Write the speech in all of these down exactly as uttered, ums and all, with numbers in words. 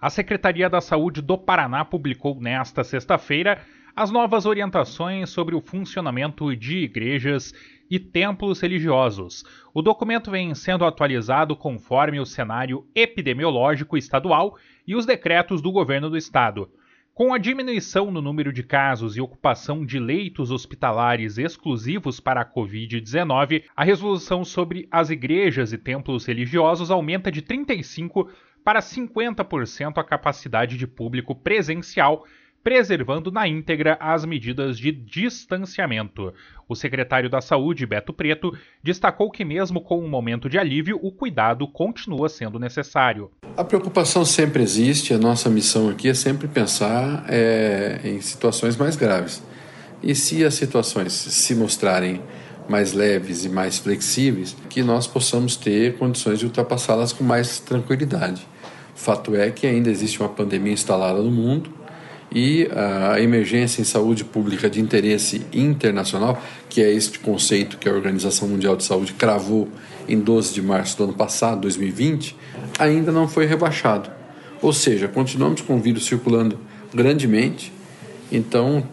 A Secretaria da Saúde do Paraná publicou nesta sexta-feira as novas orientações sobre o funcionamento de igrejas e templos religiosos. O documento vem sendo atualizado conforme o cenário epidemiológico estadual e os decretos do governo do estado. Com a diminuição no número de casos e ocupação de leitos hospitalares exclusivos para a covid dezenove, a resolução sobre as igrejas e templos religiosos aumenta de trinta e cinco por cento para cinquenta por cento a capacidade de público presencial, preservando na íntegra as medidas de distanciamento. O secretário da Saúde, Beto Preto, destacou que mesmo com um momento de alívio, o cuidado continua sendo necessário. A preocupação sempre existe, a nossa missão aqui é sempre pensar é, em situações mais graves. E se as situações se mostrarem mais leves e mais flexíveis, que nós possamos ter condições de ultrapassá-las com mais tranquilidade. Fato é que ainda existe uma pandemia instalada no mundo, e a emergência em saúde pública de interesse internacional, que é este conceito que a Organização Mundial de Saúde cravou em doze de março do ano passado, dois mil e vinte, ainda não foi rebaixado. Ou seja, continuamos com o vírus circulando grandemente, então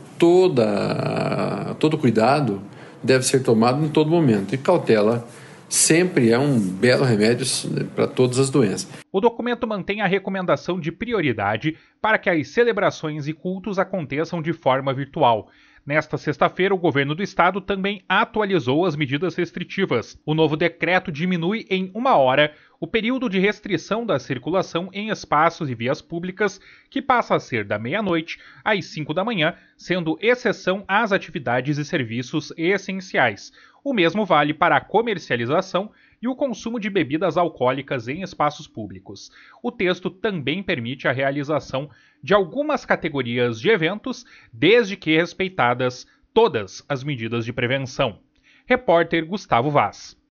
toda, todo cuidado deve ser tomado em todo momento, e cautela sempre é um belo remédio para todas as doenças. O documento mantém a recomendação de prioridade para que as celebrações e cultos aconteçam de forma virtual. Nesta sexta-feira, o governo do estado também atualizou as medidas restritivas. O novo decreto diminui em uma hora o período de restrição da circulação em espaços e vias públicas, que passa a ser da meia-noite às cinco da manhã, sendo exceção às atividades e serviços essenciais. O mesmo vale para a comercialização e o consumo de bebidas alcoólicas em espaços públicos. O texto também permite a realização de algumas categorias de eventos, desde que respeitadas todas as medidas de prevenção. Repórter Gustavo Vaz.